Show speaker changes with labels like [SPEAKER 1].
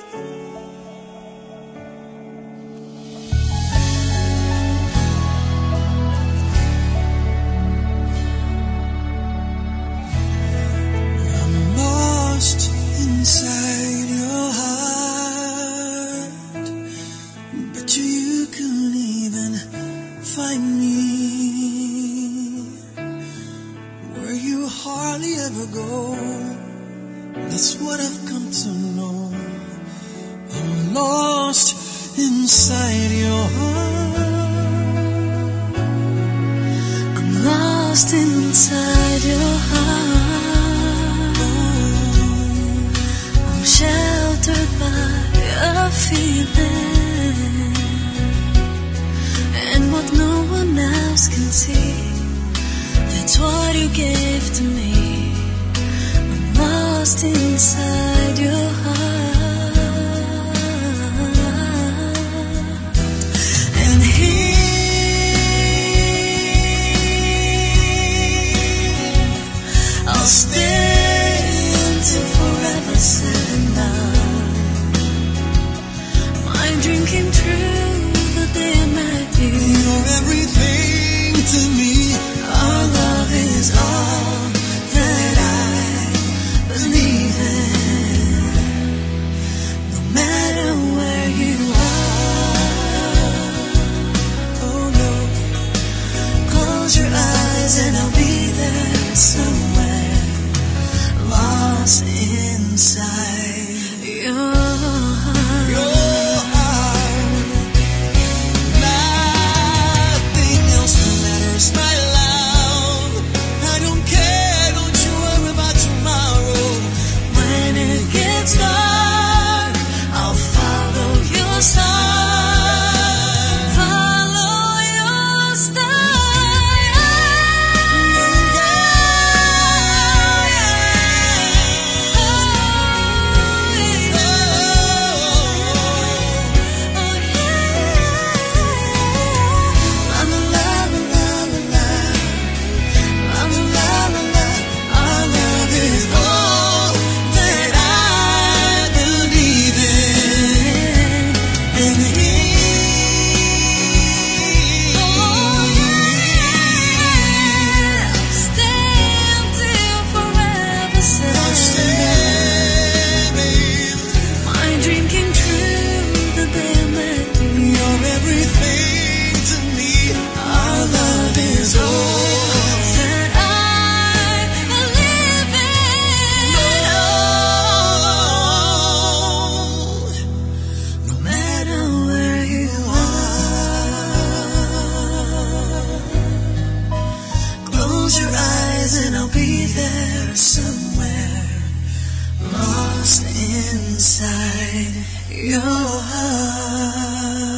[SPEAKER 1] Inside your heart, but you couldn't even find me. Where you hardly ever go, that's what I've come to know. I'm lost inside your heart. I'm lost inside your heart. Sheltered by a feeling, and what no one else can see, that's what you gave to me. I'm lost inside your heart, and here I'll stay until forever said enough. My dream came true the day I met you. You're everything to me. Our love is all that I believe in. No matter where you are, oh no, close your eyes and I'll be there somewhere, lost inside your heart. Nothing else matters, my love. I don't care, don't you worry about tomorrow. When it gets dark, I'll follow your star. Follow your star. Close your eyes and I'll be there somewhere, lost inside your heart.